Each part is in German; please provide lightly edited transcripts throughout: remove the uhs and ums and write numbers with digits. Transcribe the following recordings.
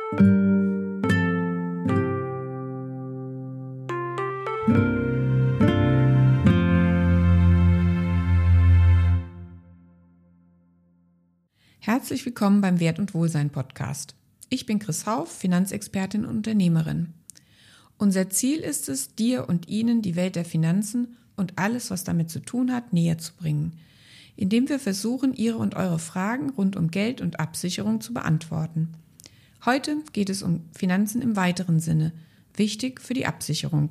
Herzlich willkommen beim Wert und Wohlsein Podcast. Ich bin Chris Hauff, Finanzexpertin und Unternehmerin. Unser Ziel ist es, dir und Ihnen die Welt der Finanzen und alles, was damit zu tun hat, näher zu bringen, indem wir versuchen, Ihre und eure Fragen rund um Geld und Absicherung zu beantworten. Heute geht es um Finanzen im weiteren Sinne, wichtig für die Absicherung.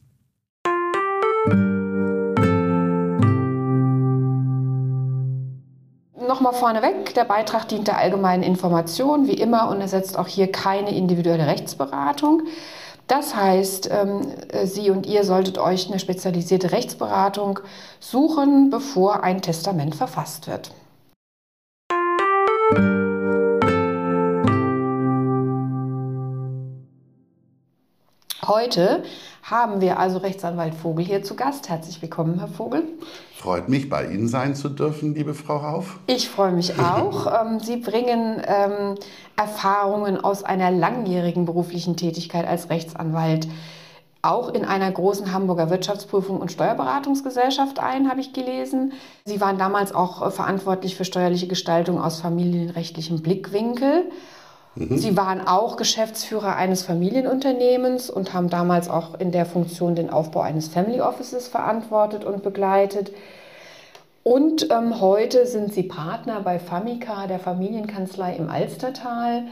Nochmal vorneweg, der Beitrag dient der allgemeinen Information, wie immer, und ersetzt auch hier keine individuelle Rechtsberatung. Das heißt, Sie und ihr solltet euch eine spezialisierte Rechtsberatung suchen, bevor ein Testament verfasst wird. Heute haben wir also Rechtsanwalt Vogel hier zu Gast. Herzlich willkommen, Herr Vogel. Freut mich, bei Ihnen sein zu dürfen, liebe Frau Hauff. Ich freue mich auch. Sie bringen Erfahrungen aus einer langjährigen beruflichen Tätigkeit als Rechtsanwalt auch in einer großen Hamburger Wirtschaftsprüfung und Steuerberatungsgesellschaft ein, habe ich gelesen. Sie waren damals auch verantwortlich für steuerliche Gestaltung aus familienrechtlichem Blickwinkel. Sie waren auch Geschäftsführer eines Familienunternehmens und haben damals auch in der Funktion den Aufbau eines Family Offices verantwortet und begleitet. Und heute sind Sie Partner bei Famica, der Familienkanzlei im Alstertal.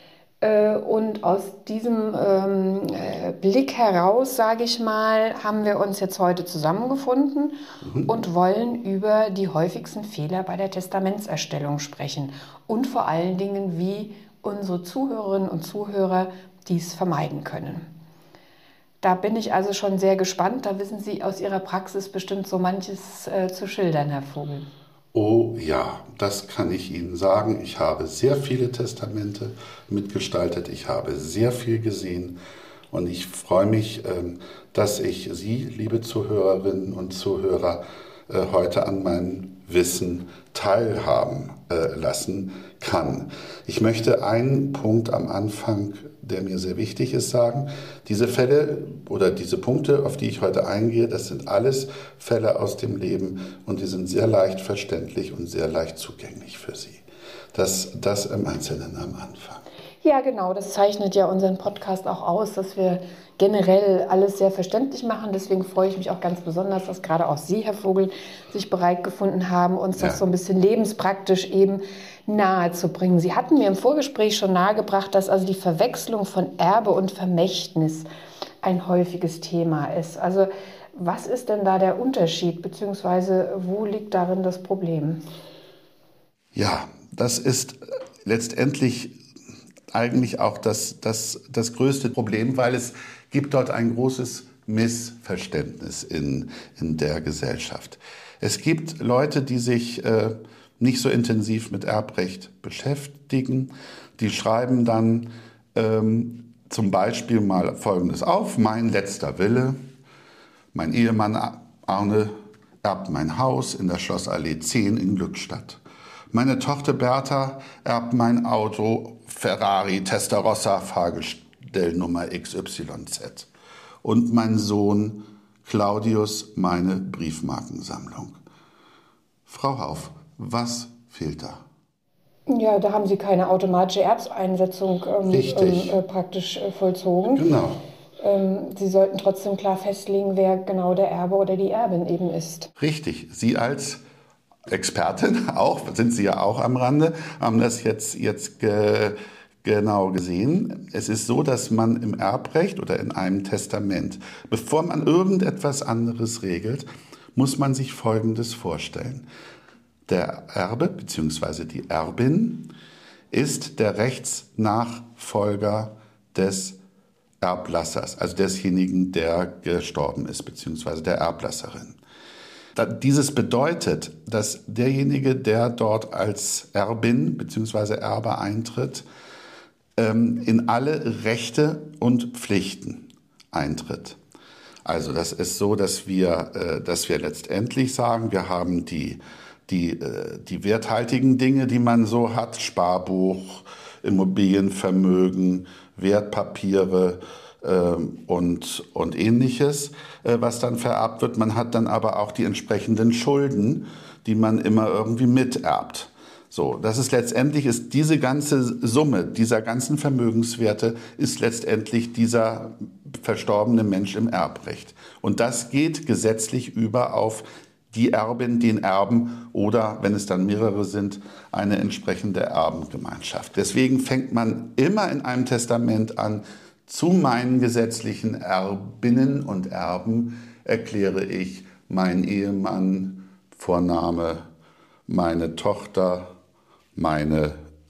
Und aus diesem Blick heraus, sage ich mal, haben wir uns jetzt heute zusammengefunden und wollen über die häufigsten Fehler bei der Testamentserstellung sprechen und vor allen Dingen, wie unsere Zuhörerinnen und Zuhörer dies vermeiden können. Da bin ich also schon sehr gespannt. Da wissen Sie aus Ihrer Praxis bestimmt so manches zu schildern, Herr Vogel. Oh ja, das kann ich Ihnen sagen. Ich habe sehr viele Testamente mitgestaltet. Ich habe sehr viel gesehen. Und ich freue mich, dass ich Sie, liebe Zuhörerinnen und Zuhörer, heute an meinem Wissen teilhaben lassen kann. Ich möchte einen Punkt am Anfang, der mir sehr wichtig ist, sagen. Diese Fälle oder diese Punkte, auf die ich heute eingehe, das sind alles Fälle aus dem Leben und die sind sehr leicht verständlich und sehr leicht zugänglich für Sie. Das im Einzelnen am Anfang. Ja, genau. Das zeichnet ja unseren Podcast auch aus, dass wir generell alles sehr verständlich machen. Deswegen freue ich mich auch ganz besonders, dass gerade auch Sie, Herr Vogel, sich bereit gefunden haben, uns das so ein bisschen lebenspraktisch eben nahe zu bringen. Sie hatten mir im Vorgespräch schon nahegebracht, dass also die Verwechslung von Erbe und Vermächtnis ein häufiges Thema ist. Also was ist denn da der Unterschied, beziehungsweise wo liegt darin das Problem? Ja, das ist letztendlich eigentlich auch das größte Problem, weil es gibt dort ein großes Missverständnis in der Gesellschaft. Es gibt Leute, die sich nicht so intensiv mit Erbrecht beschäftigen. Die schreiben dann zum Beispiel mal Folgendes auf: Mein letzter Wille, mein Ehemann Arne erbt mein Haus in der Schlossallee 10 in Glückstadt. Meine Tochter Bertha erbt mein Auto Ferrari Testarossa Fahrgestellnummer XYZ. Und mein Sohn Claudius meine Briefmarkensammlung. Frau Hauff, was fehlt da? Ja, da haben Sie keine automatische Erbeinsetzung praktisch vollzogen. Genau. Sie sollten trotzdem klar festlegen, wer genau der Erbe oder die Erbin eben ist. Richtig. Sie als Expertin auch, sind Sie ja auch am Rande, haben das jetzt genau gesehen. Es ist so, dass man im Erbrecht oder in einem Testament, bevor man irgendetwas anderes regelt, muss man sich Folgendes vorstellen. Der Erbe bzw. die Erbin ist der Rechtsnachfolger des Erblassers, also desjenigen, der gestorben ist, bzw. der Erblasserin. Dieses bedeutet, dass derjenige, der dort als Erbin bzw. Erbe eintritt, in alle Rechte und Pflichten eintritt. Also das ist so, dass wir letztendlich sagen, wir haben die werthaltigen Dinge, die man so hat, Sparbuch, Immobilienvermögen, Wertpapiere und Ähnliches, was dann vererbt wird. Man hat dann aber auch die entsprechenden Schulden, die man immer irgendwie miterbt. So, das ist letztendlich, ist diese ganze Summe dieser ganzen Vermögenswerte ist letztendlich dieser verstorbene Mensch im Erbrecht. Und das geht gesetzlich über auf die Erbin, den Erben oder, wenn es dann mehrere sind, eine entsprechende Erbengemeinschaft. Deswegen fängt man immer in einem Testament an, zu meinen gesetzlichen Erbinnen und Erben erkläre ich meinen Ehemann, Vorname, meine Tochter, mein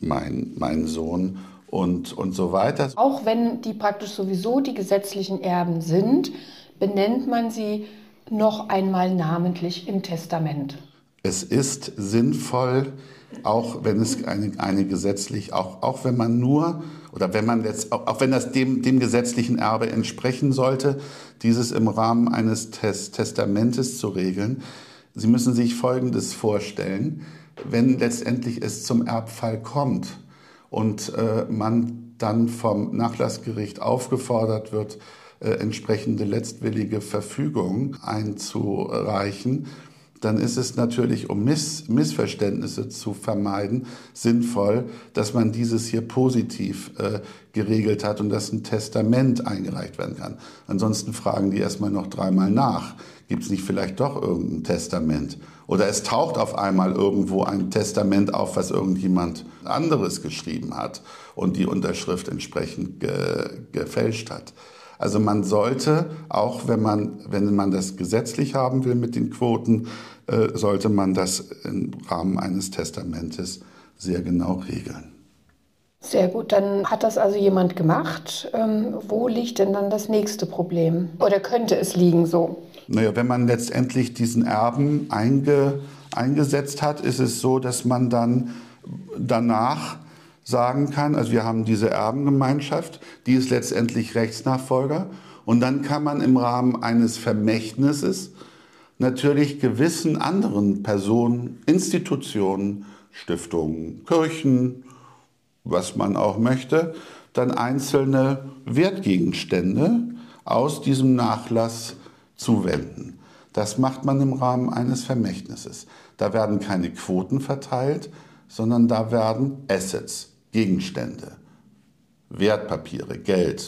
Sohn und so weiter. Auch wenn die praktisch sowieso die gesetzlichen Erben sind, benennt man sie noch einmal namentlich im Testament. Es ist sinnvoll, auch wenn es eine gesetzlich, auch wenn man nur, oder wenn man jetzt, auch wenn das dem gesetzlichen Erbe entsprechen sollte, dieses im Rahmen eines Testamentes zu regeln. Sie müssen sich Folgendes vorstellen: Wenn letztendlich es zum Erbfall kommt und man dann vom Nachlassgericht aufgefordert wird, entsprechende letztwillige Verfügung einzureichen, dann ist es natürlich, um Missverständnisse zu vermeiden, sinnvoll, dass man dieses hier positiv geregelt hat und dass ein Testament eingereicht werden kann. Ansonsten fragen die erstmal noch dreimal nach. Gibt es nicht vielleicht doch irgendein Testament? Oder es taucht auf einmal irgendwo ein Testament auf, was irgendjemand anderes geschrieben hat und die Unterschrift entsprechend gefälscht hat. Also man sollte, auch wenn man das gesetzlich haben will mit den Quoten, sollte man das im Rahmen eines Testamentes sehr genau regeln. Sehr gut, dann hat das also jemand gemacht. Wo liegt denn dann das nächste Problem? Oder könnte es liegen so? Naja, wenn man letztendlich diesen Erben eingesetzt hat, ist es so, dass man dann danach sagen kann, also wir haben diese Erbengemeinschaft, die ist letztendlich Rechtsnachfolger, und dann kann man im Rahmen eines Vermächtnisses natürlich gewissen anderen Personen, Institutionen, Stiftungen, Kirchen, was man auch möchte, dann einzelne Wertgegenstände aus diesem Nachlass zuwenden. Das macht man im Rahmen eines Vermächtnisses. Da werden keine Quoten verteilt, sondern da werden Assets, Gegenstände, Wertpapiere, Geld,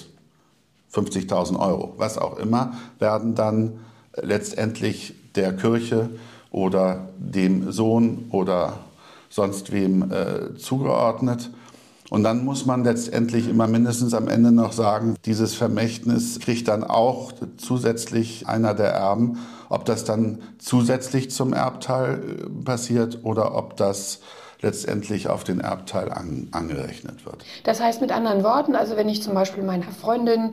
50.000 Euro, was auch immer, werden dann letztendlich der Kirche oder dem Sohn oder sonst wem zugeordnet. Und dann muss man letztendlich immer mindestens am Ende noch sagen, dieses Vermächtnis kriegt dann auch zusätzlich einer der Erben, ob das dann zusätzlich zum Erbteil passiert oder ob das letztendlich auf den Erbteil angerechnet wird. Das heißt mit anderen Worten, also wenn ich zum Beispiel meiner Freundin,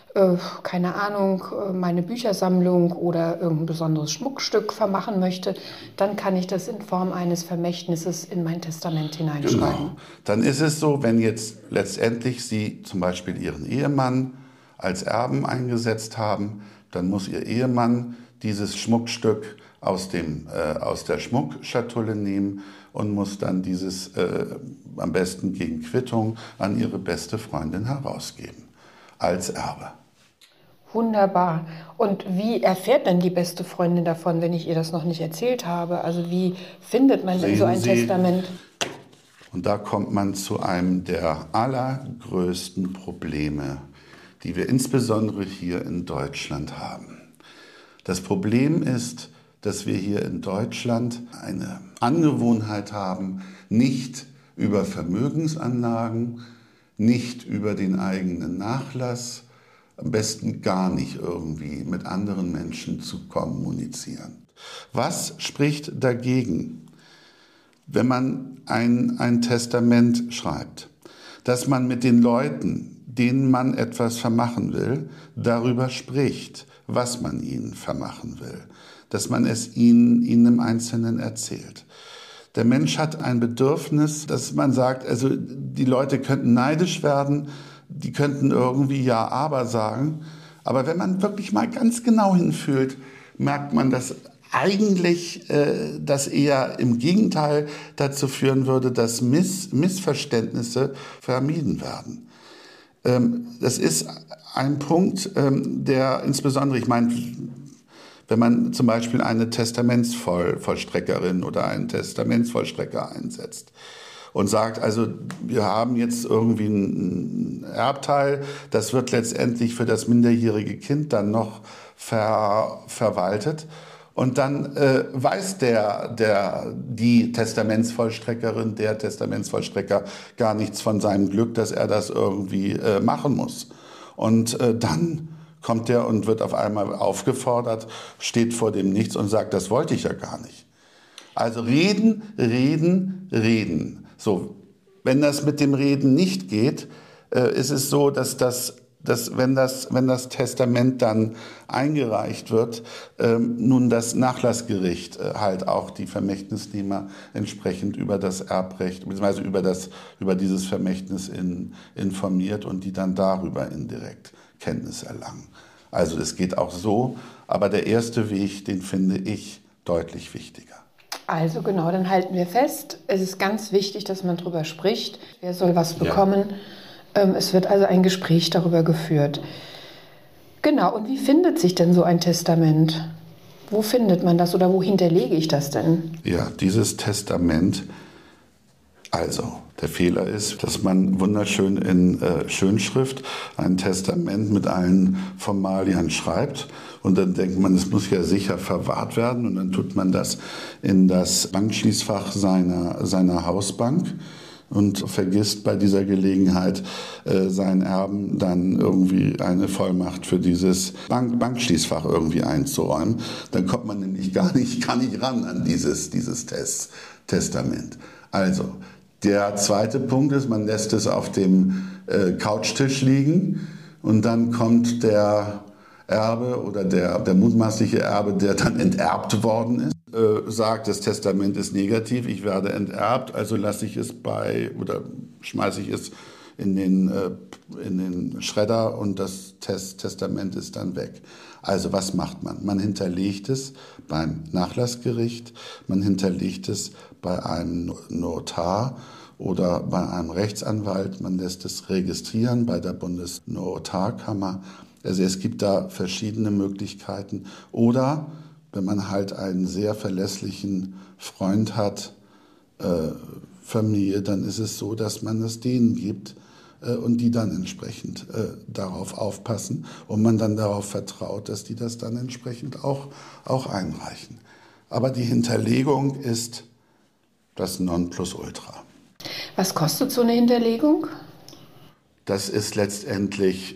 keine Ahnung, meine Büchersammlung oder irgendein besonderes Schmuckstück vermachen möchte, dann kann ich das in Form eines Vermächtnisses in mein Testament hineinschreiben. Genau. Dann ist es so, wenn jetzt letztendlich Sie zum Beispiel Ihren Ehemann als Erben eingesetzt haben, dann muss Ihr Ehemann dieses Schmuckstück aus der Schmuckschatulle nehmen und muss dann dieses am besten gegen Quittung an ihre beste Freundin herausgeben, als Erbe. Wunderbar. Und wie erfährt denn die beste Freundin davon, wenn ich ihr das noch nicht erzählt habe? Also wie findet man denn so ein Testament? Und da kommt man zu einem der allergrößten Probleme, die wir insbesondere hier in Deutschland haben. Das Problem ist, dass wir hier in Deutschland eine Angewohnheit haben, nicht über Vermögensanlagen, nicht über den eigenen Nachlass, am besten gar nicht irgendwie mit anderen Menschen zu kommunizieren. Was spricht dagegen, wenn man ein Testament schreibt, dass man mit den Leuten, denen man etwas vermachen will, darüber spricht, was man ihnen vermachen will, dass man es ihnen im Einzelnen erzählt. Der Mensch hat ein Bedürfnis, dass man sagt, also die Leute könnten neidisch werden, die könnten irgendwie ja, aber sagen. Aber wenn man wirklich mal ganz genau hinfühlt, merkt man, dass eigentlich das eher im Gegenteil dazu führen würde, dass Missverständnisse vermieden werden. Das ist ein Punkt, der insbesondere, ich meine, wenn man zum Beispiel eine Testamentsvollstreckerin oder einen Testamentsvollstrecker einsetzt und sagt, also wir haben jetzt irgendwie einen Erbteil, das wird letztendlich für das minderjährige Kind dann noch verwaltet. Und dann weiß die Testamentsvollstreckerin, der Testamentsvollstrecker gar nichts von seinem Glück, dass er das irgendwie machen muss. Und dann kommt er und wird auf einmal aufgefordert, steht vor dem Nichts und sagt, das wollte ich ja gar nicht. Also reden, reden, reden. So, wenn das mit dem Reden nicht geht, ist es so, dass wenn das Testament dann eingereicht wird, nun das Nachlassgericht halt auch die Vermächtnisnehmer entsprechend über das Erbrecht bzw. über dieses Vermächtnis informiert und die dann darüber indirekt Kenntnis erlangen. Also es geht auch so, aber der erste Weg, den finde ich deutlich wichtiger. Also genau, dann halten wir fest, es ist ganz wichtig, dass man darüber spricht, wer soll was bekommen. Ja. Es wird also ein Gespräch darüber geführt. Genau, und wie findet sich denn so ein Testament? Wo findet man das oder wo hinterlege ich das denn? Ja, dieses Testament, also der Fehler ist, dass man wunderschön in Schönschrift ein Testament mit allen Formalien schreibt und dann denkt man, es muss ja sicher verwahrt werden und dann tut man das in das Bankschließfach seiner Hausbank und vergisst bei dieser Gelegenheit seinen Erben dann irgendwie eine Vollmacht für dieses Bankschließfach irgendwie einzuräumen. Dann kommt man nämlich gar nicht ran an dieses Testament. Also, der zweite Punkt ist, man lässt es auf dem Couchtisch liegen und dann kommt der Erbe oder der mutmaßliche Erbe, der dann enterbt worden ist, sagt, das Testament ist negativ, ich werde enterbt, also lasse ich es oder schmeiße ich es in den Schredder und das Testament ist dann weg. Also was macht man? Man hinterlegt es beim Nachlassgericht, man hinterlegt es bei einem Notar oder bei einem Rechtsanwalt, man lässt es registrieren bei der Bundesnotarkammer. Also es gibt da verschiedene Möglichkeiten. Oder wenn man halt einen sehr verlässlichen Freund hat, Familie, dann ist es so, dass man es denen gibt und die dann entsprechend darauf aufpassen und man dann darauf vertraut, dass die das dann entsprechend auch einreichen. Aber die Hinterlegung ist das Nonplusultra. Was kostet so eine Hinterlegung? Das ist letztendlich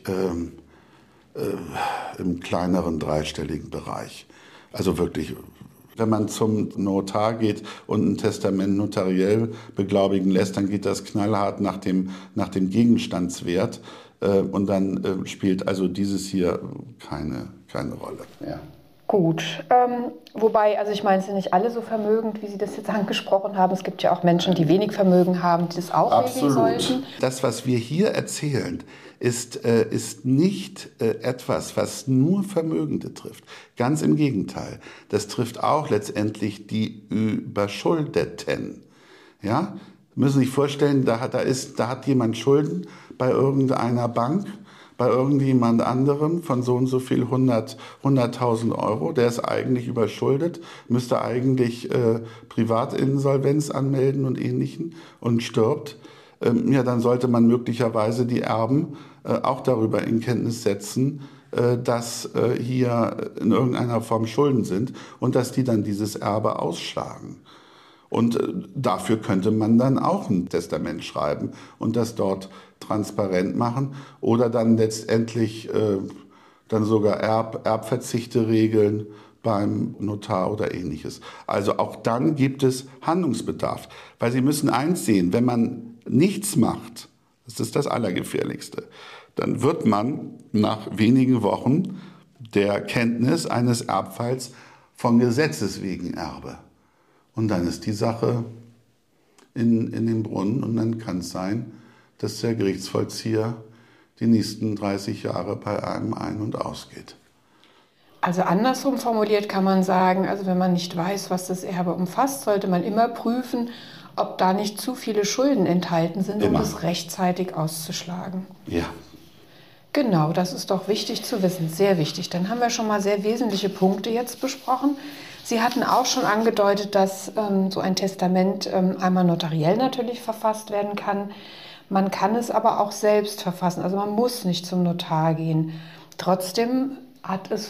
im kleineren dreistelligen Bereich. Also wirklich, wenn man zum Notar geht und ein Testament notariell beglaubigen lässt, dann geht das knallhart nach dem Gegenstandswert und dann spielt also dieses hier keine Rolle. Ja. Gut, wobei, also ich meine, es sind nicht alle so vermögend, wie Sie das jetzt angesprochen haben. Es gibt ja auch Menschen, die wenig Vermögen haben, die das auch regeln sollten. Das, was wir hier erzählen, ist nicht etwas, was nur Vermögende trifft. Ganz im Gegenteil. Das trifft auch letztendlich die Überschuldeten. Ja? Sie müssen sich vorstellen, da hat jemand Schulden bei irgendeiner Bank, bei irgendjemand anderem von so und so viel 100.000 Euro, der ist eigentlich überschuldet, müsste eigentlich Privatinsolvenz anmelden und Ähnlichem und stirbt, ja, dann sollte man möglicherweise die Erben auch darüber in Kenntnis setzen, dass hier in irgendeiner Form Schulden sind und dass die dann dieses Erbe ausschlagen. Und dafür könnte man dann auch ein Testament schreiben und das dort transparent machen oder dann letztendlich dann sogar Erbverzichte regeln beim Notar oder Ähnliches. Also auch dann gibt es Handlungsbedarf, weil Sie müssen eins sehen, wenn man nichts macht, das ist das Allergefährlichste, dann wird man nach wenigen Wochen der Kenntnis eines Erbfalls von Gesetzes wegen Erbe. Und dann ist die Sache in den Brunnen und dann kann es sein, dass der Gerichtsvollzieher die nächsten 30 Jahre bei einem ein- und ausgeht. Also andersrum formuliert kann man sagen, also wenn man nicht weiß, was das Erbe umfasst, sollte man immer prüfen, ob da nicht zu viele Schulden enthalten sind, um das rechtzeitig auszuschlagen. Ja. Genau, das ist doch wichtig zu wissen, sehr wichtig. Dann haben wir schon mal sehr wesentliche Punkte jetzt besprochen. Sie hatten auch schon angedeutet, dass so ein Testament einmal notariell natürlich verfasst werden kann. Man kann es aber auch selbst verfassen, also man muss nicht zum Notar gehen. Trotzdem hat es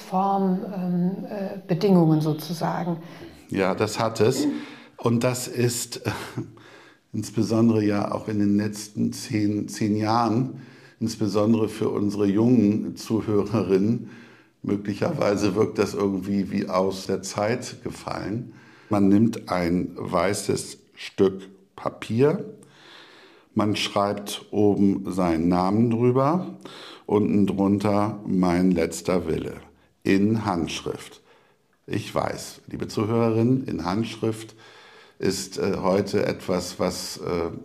Formbedingungen sozusagen. Ja, das hat es. Und das ist insbesondere ja auch in den letzten 10 Jahren, insbesondere für unsere jungen Zuhörerinnen, möglicherweise wirkt das irgendwie wie aus der Zeit gefallen. Man nimmt ein weißes Stück Papier, man schreibt oben seinen Namen drüber, unten drunter mein letzter Wille in Handschrift. Ich weiß, liebe Zuhörerinnen, in Handschrift ist heute etwas, was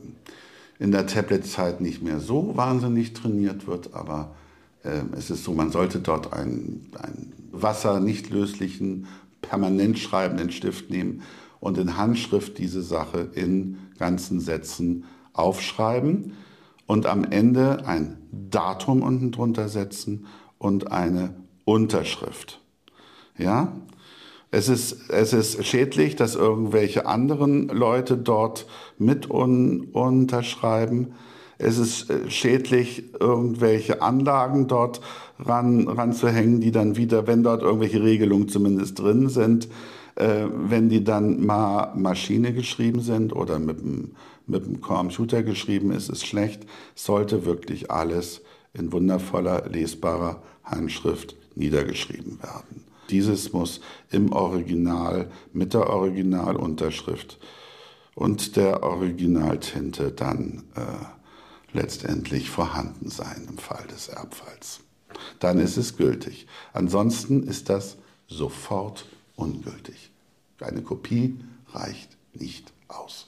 in der Tablet-Zeit nicht mehr so wahnsinnig trainiert wird, aber es ist so, man sollte dort einen wassernicht löslichen, permanent schreibenden Stift nehmen und in Handschrift diese Sache in ganzen Sätzen aufschreiben und am Ende ein Datum unten drunter setzen und eine Unterschrift. Ja? Es ist schädlich, dass irgendwelche anderen Leute dort mit unterschreiben. Es ist schädlich, irgendwelche Anlagen dort ranzuhängen, die dann wieder, wenn dort irgendwelche Regelungen zumindest drin sind, wenn die dann mal Maschine geschrieben sind oder mit dem Computer geschrieben ist, ist schlecht. Sollte wirklich alles in wundervoller, lesbarer Handschrift niedergeschrieben werden. Dieses muss im Original mit der Originalunterschrift und der Originaltinte dann letztendlich vorhanden sein im Fall des Erbfalls. Dann ist es gültig. Ansonsten ist das sofort ungültig. Eine Kopie reicht nicht aus.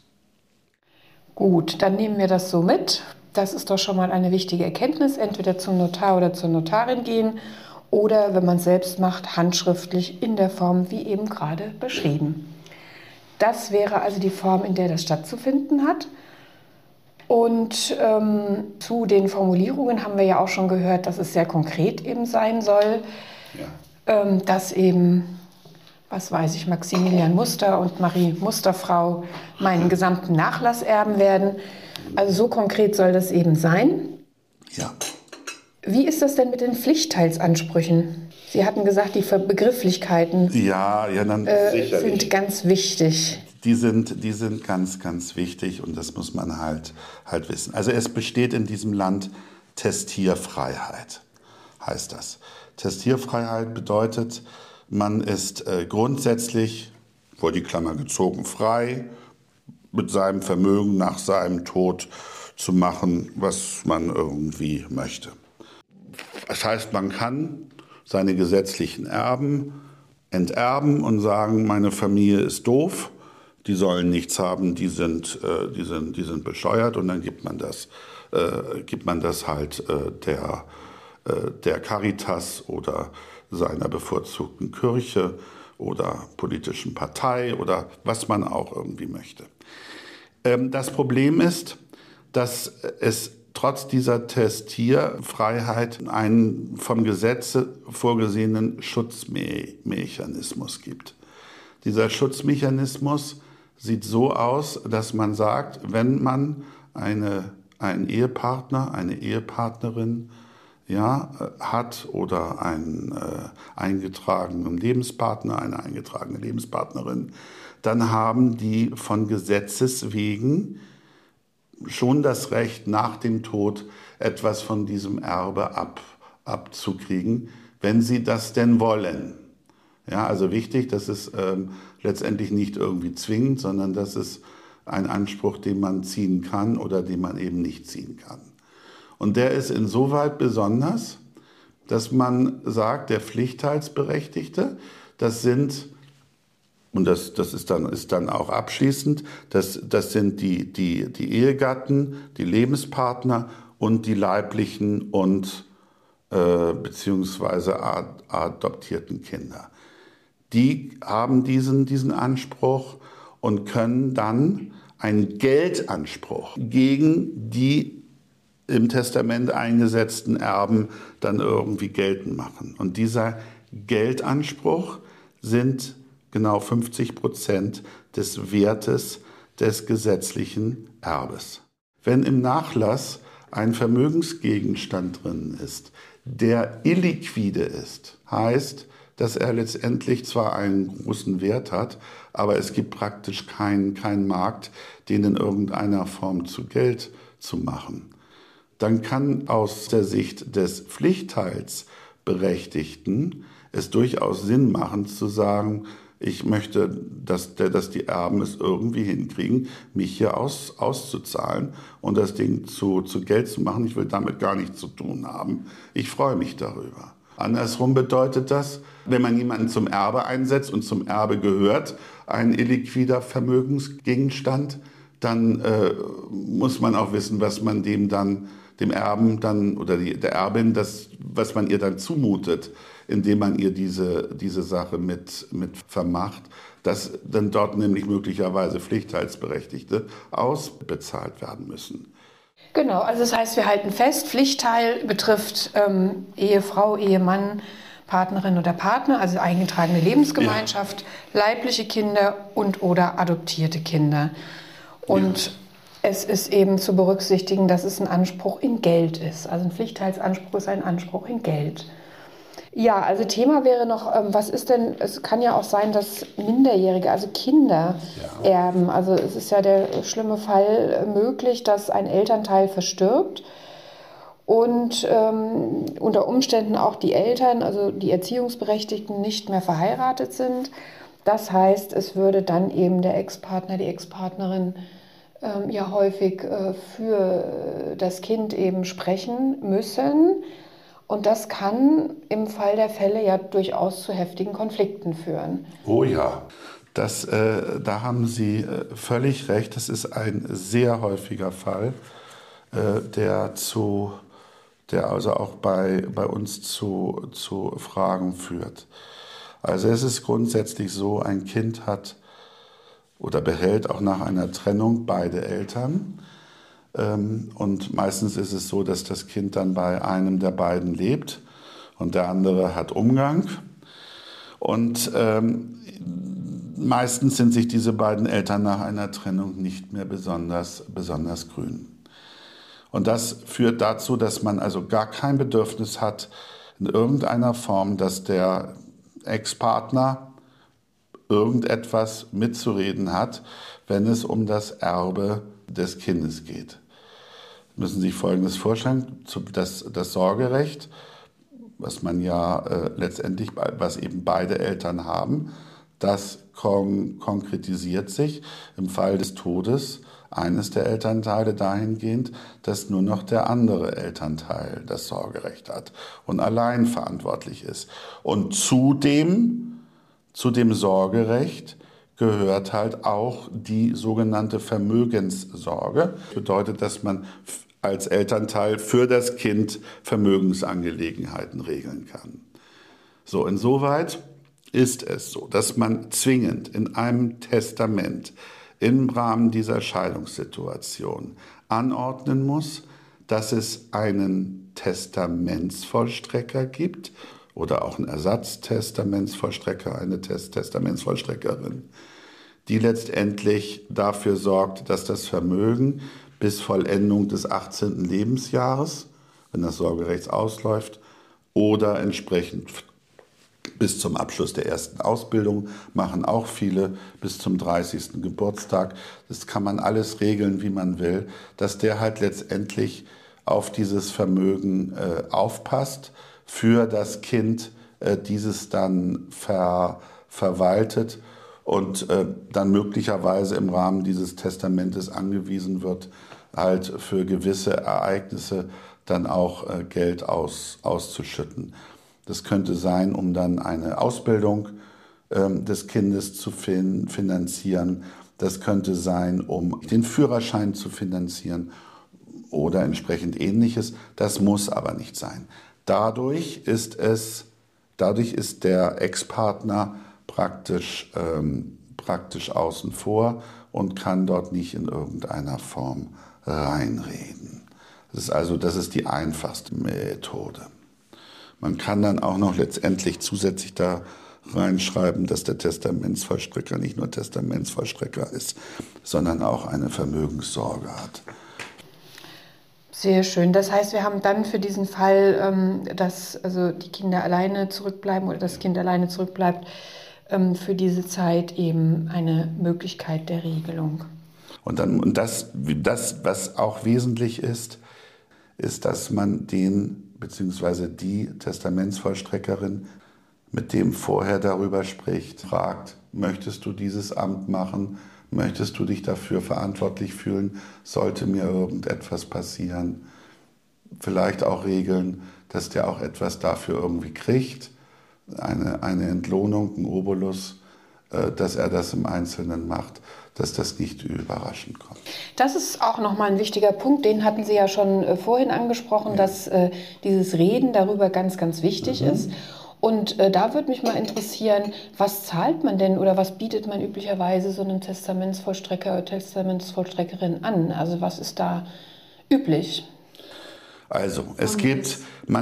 Gut, dann nehmen wir das so mit. Das ist doch schon mal eine wichtige Erkenntnis. Entweder zum Notar oder zur Notarin gehen oder, wenn man es selbst macht, handschriftlich in der Form, wie eben gerade beschrieben. Das wäre also die Form, in der das stattzufinden hat. Und zu den Formulierungen haben wir ja auch schon gehört, dass es sehr konkret eben sein soll, dass eben, was weiß ich, Maximilian Muster und Marie Musterfrau meinen gesamten Nachlass erben werden. Also so konkret soll das eben sein. Ja. Wie ist das denn mit den Pflichtteilsansprüchen? Sie hatten gesagt, die Begrifflichkeiten sind ganz wichtig. Die sind ganz, ganz wichtig und das muss man halt wissen. Also es besteht in diesem Land Testierfreiheit, heißt das. Testierfreiheit bedeutet, man ist grundsätzlich, vor die Klammer gezogen, frei, mit seinem Vermögen nach seinem Tod zu machen, was man irgendwie möchte. Das heißt, man kann seine gesetzlichen Erben enterben und sagen, meine Familie ist doof, die sollen nichts haben, die sind bescheuert und dann gibt man das halt der Caritas oder seiner bevorzugten Kirche oder politischen Partei oder was man auch irgendwie möchte. Das Problem ist, dass es trotz dieser Testierfreiheit einen vom Gesetze vorgesehenen Schutzmechanismus gibt. Dieser Schutzmechanismus sieht so aus, dass man sagt, wenn man einen Ehepartner, eine Ehepartnerin hat oder einen eingetragenen Lebenspartner, eine eingetragene Lebenspartnerin, dann haben die von Gesetzes wegen schon das Recht, nach dem Tod etwas von diesem Erbe abzukriegen, wenn sie das denn wollen. Ja, also wichtig, das ist letztendlich nicht irgendwie zwingend, sondern das ist ein Anspruch, den man ziehen kann oder den man eben nicht ziehen kann. Und der ist insoweit besonders, dass man sagt, der Pflichtteilsberechtigte, das sind, und das ist dann auch abschließend, das sind die Ehegatten, die Lebenspartner und die leiblichen und beziehungsweise adoptierten Kinder. Die haben diesen Anspruch und können dann einen Geldanspruch gegen die im Testament eingesetzten Erben dann irgendwie geltend machen. Und dieser Geldanspruch sind genau 50% des Wertes des gesetzlichen Erbes. Wenn im Nachlass ein Vermögensgegenstand drin ist, der illiquide ist, heißt, dass er letztendlich zwar einen großen Wert hat, aber es gibt praktisch keinen Markt, den in irgendeiner Form zu Geld zu machen. Dann kann aus der Sicht des Pflichtteilsberechtigten es durchaus Sinn machen zu sagen, ich möchte, dass die Erben es irgendwie hinkriegen, mich hier auszuzahlen und das Ding zu Geld zu machen. Ich will damit gar nichts zu tun haben. Ich freue mich darüber. Andersrum bedeutet das, wenn man jemanden zum Erbe einsetzt und zum Erbe gehört ein illiquider Vermögensgegenstand, dann muss man auch wissen, was man dem Erben dann oder der Erbin, was man ihr dann zumutet, indem man ihr diese Sache mit vermacht, dass dann dort nämlich möglicherweise Pflichtteilsberechtigte ausbezahlt werden müssen. Genau, also das heißt, wir halten fest, Pflichtteil betrifft Ehefrau, Ehemann, Partnerin oder Partner, also eingetragene Lebensgemeinschaft, leibliche Kinder und/oder adoptierte Kinder. Und es ist eben zu berücksichtigen, dass es ein Anspruch in Geld ist. Also ein Pflichtteilsanspruch ist ein Anspruch in Geld. Ja, also Thema wäre noch, was ist denn, es kann ja auch sein, dass Minderjährige, also Kinder erben. Also es ist ja der schlimme Fall möglich, dass ein Elternteil verstirbt und unter Umständen auch die Eltern, also die Erziehungsberechtigten, nicht mehr verheiratet sind. Das heißt, es würde dann eben der Ex-Partner, die Ex-Partnerin ja häufig für das Kind eben sprechen müssen. Und das kann im Fall der Fälle ja durchaus zu heftigen Konflikten führen. Oh ja, da haben Sie völlig recht. Das ist ein sehr häufiger Fall, der also auch bei uns zu Fragen führt. Also es ist grundsätzlich so, ein Kind hat oder behält auch nach einer Trennung beide Eltern. Und meistens ist es so, dass das Kind dann bei einem der beiden lebt und der andere hat Umgang. Und meistens sind sich diese beiden Eltern nach einer Trennung nicht mehr besonders grün. Und das führt dazu, dass man also gar kein Bedürfnis hat, in irgendeiner Form, dass der Ex-Partner irgendetwas mitzureden hat, wenn es um das Erbe des Kindes geht. Müssen Sie sich Folgendes vorstellen, das Sorgerecht, was man ja letztendlich, was eben beide Eltern haben, das konkretisiert sich im Fall des Todes eines der Elternteile dahingehend, dass nur noch der andere Elternteil das Sorgerecht hat und allein verantwortlich ist. Und zu dem Sorgerecht gehört halt auch die sogenannte Vermögenssorge. Das bedeutet, dass man als Elternteil für das Kind Vermögensangelegenheiten regeln kann. So, insoweit ist es so, dass man zwingend in einem Testament im Rahmen dieser Scheidungssituation anordnen muss, dass es einen Testamentsvollstrecker gibt oder auch einen Ersatztestamentsvollstrecker, eine Testamentsvollstreckerin, die letztendlich dafür sorgt, dass das Vermögen bis Vollendung des 18. Lebensjahres, wenn das Sorgerecht ausläuft, oder entsprechend bis zum Abschluss der ersten Ausbildung, machen auch viele bis zum 30. Geburtstag. Das kann man alles regeln, wie man will, dass der halt letztendlich auf dieses Vermögen aufpasst, für das Kind dieses dann verwaltet und dann möglicherweise im Rahmen dieses Testamentes angewiesen wird, halt für gewisse Ereignisse dann auch Geld auszuschütten. Das könnte sein, um dann eine Ausbildung des Kindes zu finanzieren. Das könnte sein, um den Führerschein zu finanzieren oder entsprechend Ähnliches. Das muss aber nicht sein. Dadurch ist der Ex-Partner praktisch außen vor und kann dort nicht in irgendeiner Form reinreden. Das ist die einfachste Methode. Man kann dann auch noch letztendlich zusätzlich da reinschreiben, dass der Testamentsvollstrecker nicht nur Testamentsvollstrecker ist, sondern auch eine Vermögenssorge hat. Sehr schön. Das heißt, wir haben dann für diesen Fall, dass also die Kinder alleine zurückbleiben oder das Kind alleine zurückbleibt, für diese Zeit eben eine Möglichkeit der Regelung. Und das, was auch wesentlich ist, dass man den bzw. die Testamentsvollstreckerin mit dem vorher darüber spricht, fragt, möchtest du dieses Amt machen? Möchtest du dich dafür verantwortlich fühlen? Sollte mir irgendetwas passieren? Vielleicht auch regeln, dass der auch etwas dafür irgendwie kriegt, eine Entlohnung, ein Obolus, dass er das im Einzelnen macht, dass das nicht überraschend kommt. Das ist auch nochmal ein wichtiger Punkt, den hatten Sie ja schon vorhin angesprochen, dass dieses Reden darüber ganz, ganz wichtig ist. Und da würde mich mal interessieren, was zahlt man denn oder was bietet man üblicherweise so einem Testamentsvollstrecker oder Testamentsvollstreckerin an? Also was ist da üblich? Also es gibt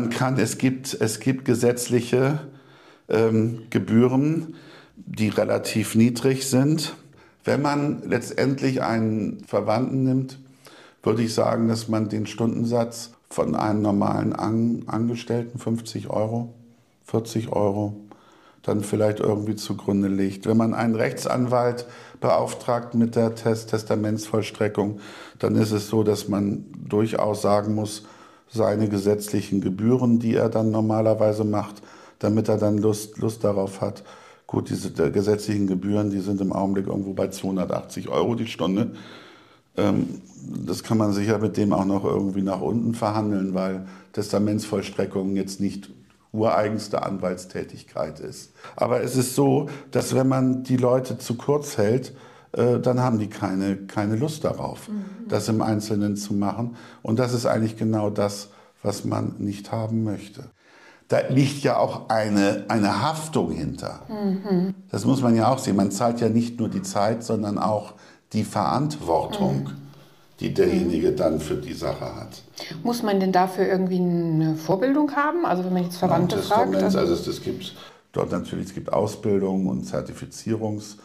gesetzliche Gebühren, die relativ niedrig sind. Wenn man letztendlich einen Verwandten nimmt, würde ich sagen, dass man den Stundensatz von einem normalen Angestellten, 50 Euro, 40 Euro, dann vielleicht irgendwie zugrunde legt. Wenn man einen Rechtsanwalt beauftragt mit der Testamentsvollstreckung, dann ist es so, dass man durchaus sagen muss, seine gesetzlichen Gebühren, die er dann normalerweise macht, damit er dann Lust darauf hat. Gut, diese gesetzlichen Gebühren, die sind im Augenblick irgendwo bei 280 Euro die Stunde. Das kann man sicher mit dem auch noch irgendwie nach unten verhandeln, weil Testamentsvollstreckung jetzt nicht ureigenste Anwaltstätigkeit ist. Aber es ist so, dass wenn man die Leute zu kurz hält, dann haben die keine Lust darauf, das im Einzelnen zu machen. Und das ist eigentlich genau das, was man nicht haben möchte. Da liegt ja auch eine Haftung hinter. Das muss man ja auch sehen. Man zahlt ja nicht nur die Zeit, sondern auch die Verantwortung, die derjenige dann für die Sache hat. Muss man denn dafür irgendwie eine Vorbildung haben? Also wenn man jetzt Verwandte fragt? Also es gibt dort natürlich, es gibt Ausbildungen und Zertifizierungskurse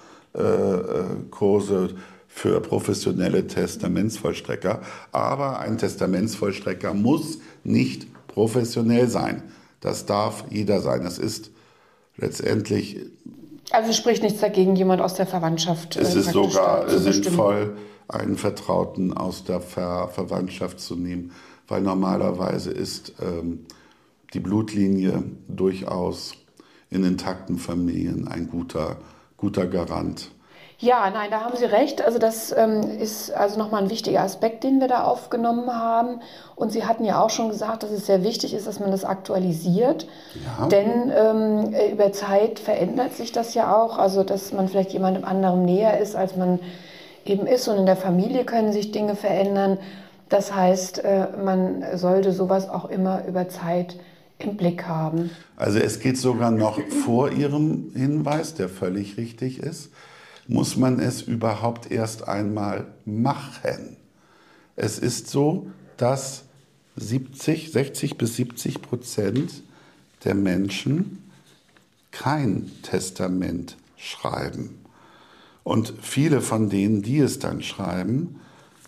für professionelle Testamentsvollstrecker. Aber ein Testamentsvollstrecker muss nicht professionell sein. Das darf jeder sein. Das ist letztendlich... Also spricht nichts dagegen, jemand aus der Verwandtschaft Es ist sogar sinnvoll, einen Vertrauten aus der Verwandtschaft zu nehmen, weil normalerweise ist die Blutlinie durchaus in intakten Familien ein guter Garant. Ja, nein, da haben Sie recht. Also das ist also nochmal ein wichtiger Aspekt, den wir da aufgenommen haben. Und Sie hatten ja auch schon gesagt, dass es sehr wichtig ist, dass man das aktualisiert. Ja. Denn über Zeit verändert sich das ja auch. Also dass man vielleicht jemandem anderem näher ist, als man eben ist. Und in der Familie können sich Dinge verändern. Das heißt, man sollte sowas auch immer über Zeit im Blick haben. Also es geht sogar noch vor Ihrem Hinweis, der völlig richtig ist. Muss man es überhaupt erst einmal machen. Es ist so, dass 60 bis 70% der Menschen kein Testament schreiben. Und viele von denen, die es dann schreiben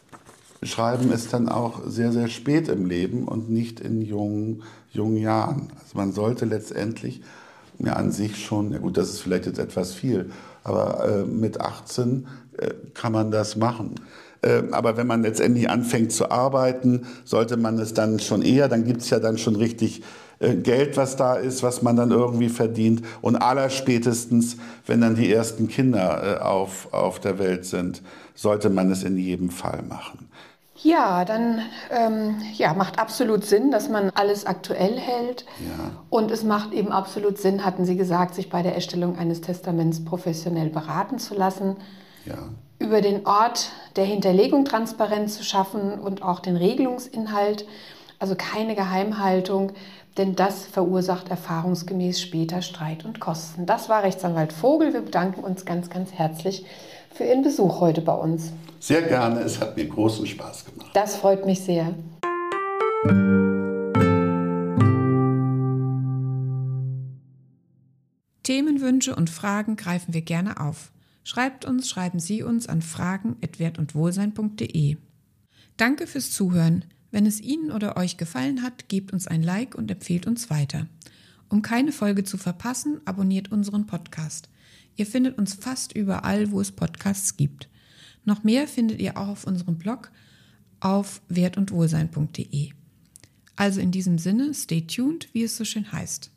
es dann auch sehr, sehr spät im Leben und nicht in jungen Jahren. Also man sollte letztendlich an sich schon, ja gut, das ist vielleicht jetzt etwas viel, aber mit 18 kann man das machen. Aber wenn man letztendlich anfängt zu arbeiten, sollte man es dann schon eher, dann gibt es ja dann schon richtig Geld, was da ist, was man dann irgendwie verdient. Und allerspätestens, wenn dann die ersten Kinder auf der Welt sind, sollte man es in jedem Fall machen. Ja, dann macht absolut Sinn, dass man alles aktuell hält. Ja. Und es macht eben absolut Sinn, hatten Sie gesagt, sich bei der Erstellung eines Testaments professionell beraten zu lassen. Ja. Über den Ort der Hinterlegung Transparenz zu schaffen und auch den Regelungsinhalt. Also keine Geheimhaltung, denn das verursacht erfahrungsgemäß später Streit und Kosten. Das war Rechtsanwalt Vogel. Wir bedanken uns ganz, ganz herzlich für Ihren Besuch heute bei uns. Sehr gerne, es hat mir großen Spaß gemacht. Das freut mich sehr. Themenwünsche und Fragen greifen wir gerne auf. Schreiben Sie uns an fragen@wertundwohlsein.de. Danke fürs Zuhören. Wenn es Ihnen oder euch gefallen hat, gebt uns ein Like und empfehlt uns weiter. Um keine Folge zu verpassen, abonniert unseren Podcast. Ihr findet uns fast überall, wo es Podcasts gibt. Noch mehr findet ihr auch auf unserem Blog auf wertundwohlsein.de. Also in diesem Sinne, stay tuned, wie es so schön heißt.